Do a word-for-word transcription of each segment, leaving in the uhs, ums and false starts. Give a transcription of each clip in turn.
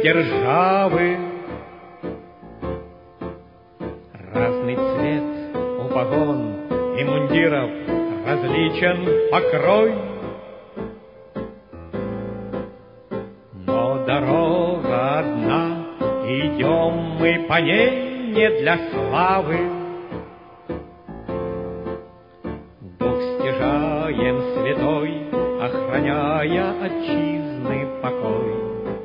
державы. Разный цвет у погон и мундиров, различен покрой, но дорога одна, идем мы по ней не для славы. Дух стяжаем святой, охраняя отчизны покой.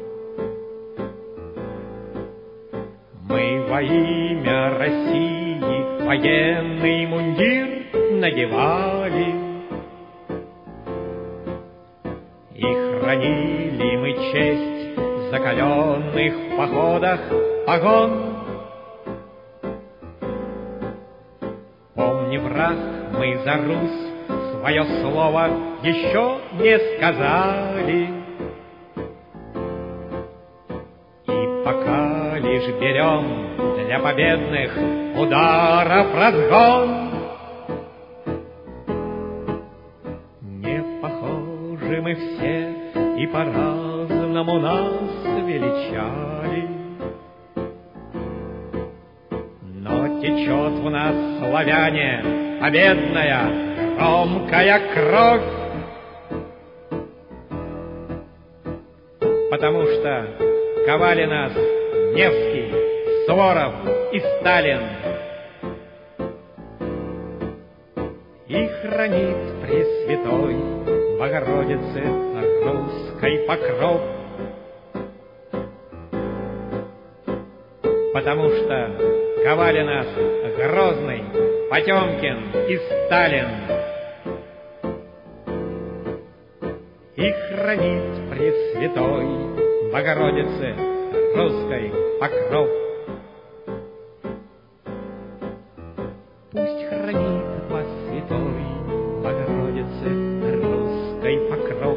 Мы во имя России военный мундир надевали, и хранили мы честь закаленных в походах погон. Помни, враг, мы за Русь свое слово еще не сказали, и пока лишь берем для победных ударов разгон. Не похожи мы все и по-разному нас величали, но течет в нас, славяне, победная громкая кровь, потому что ковали нас Невский, Суворов и Сталин. И хранит Пресвятой Богородице русской покров, потому что ковали нас Грозный, Потемкин и Сталин. И хранит Пресвятой Богородице русской покров. Пусть хранит вас Святой Богородице русской покров.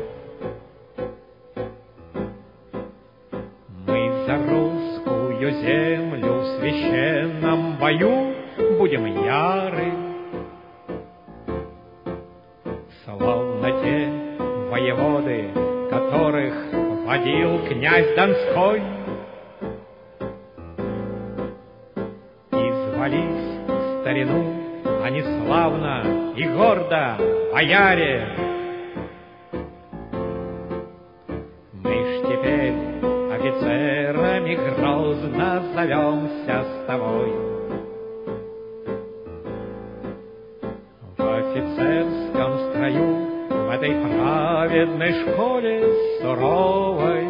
Мы за русскую землю в священном бою будем яры, словно те воеводы, которых водил князь Донской. И звались в старину они славно и гордо бояре. Мы ж теперь офицерами грозно зовемся с тобой. В офицерском строю, в этой праведной школе суровой,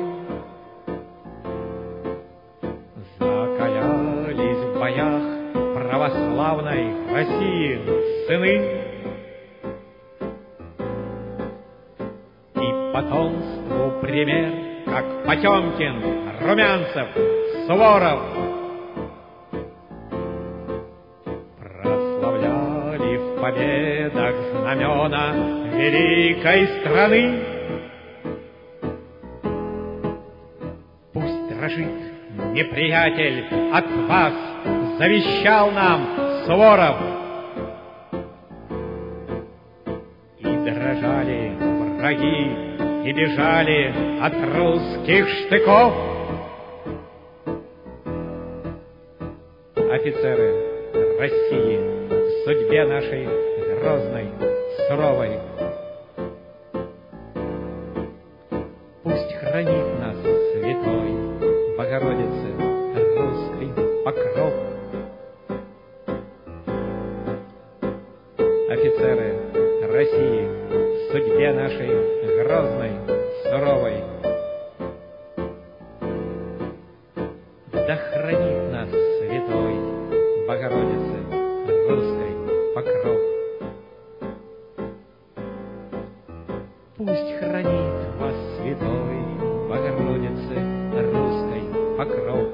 закалялись в боях православной России сыны. И потомству пример, как Потемкин, Румянцев, Суворов, прославляли в победах знамена великой страны. Пусть дрожит неприятель от вас, завещал нам Суворов. И дрожали враги, и бежали от русских штыков. Офицеры России, в судьбе нашей грозной, суровой, пусть хранит нас Святой Богородице русский покров. Офицеры России, в судьбе нашей грозной, суровой, да хранит нас Святой Богородице русской покров. Пусть хранит вас Святой Богородице русской покров.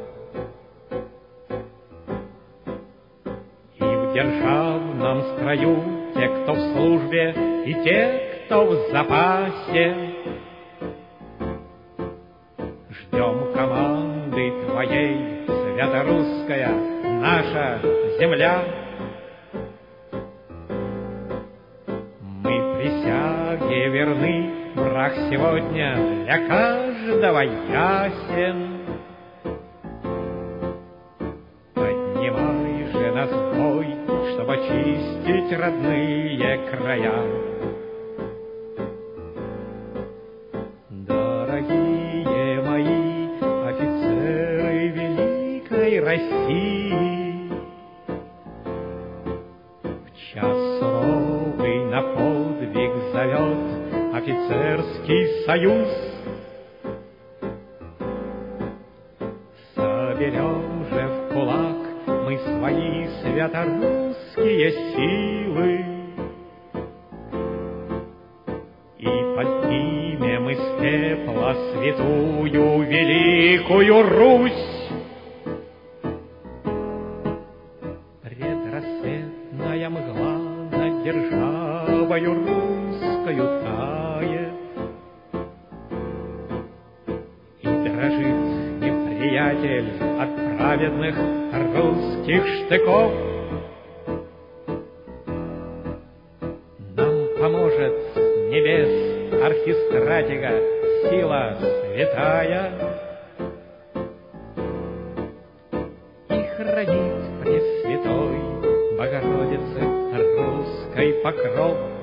И в державном строю те, кто в службе, и те, кто в запасе, ждем команды твоей, святорусская наша земля. Мы присяге верны, враг сегодня для каждого ясен. очистить родные края. Дорогие мои офицеры великой России, в час суровый на подвиг зовет офицерский союз. Соберем же в кулак мы свои святорусские силы и поднимем из пепла святую великую Русь. Предрассветная мгла над державою русскою тает, и дрожит неприятель от праведных русских штыков. Нам поможет с небес архистратига сила святая, и хранит Пресвятой Богородицы русской покров.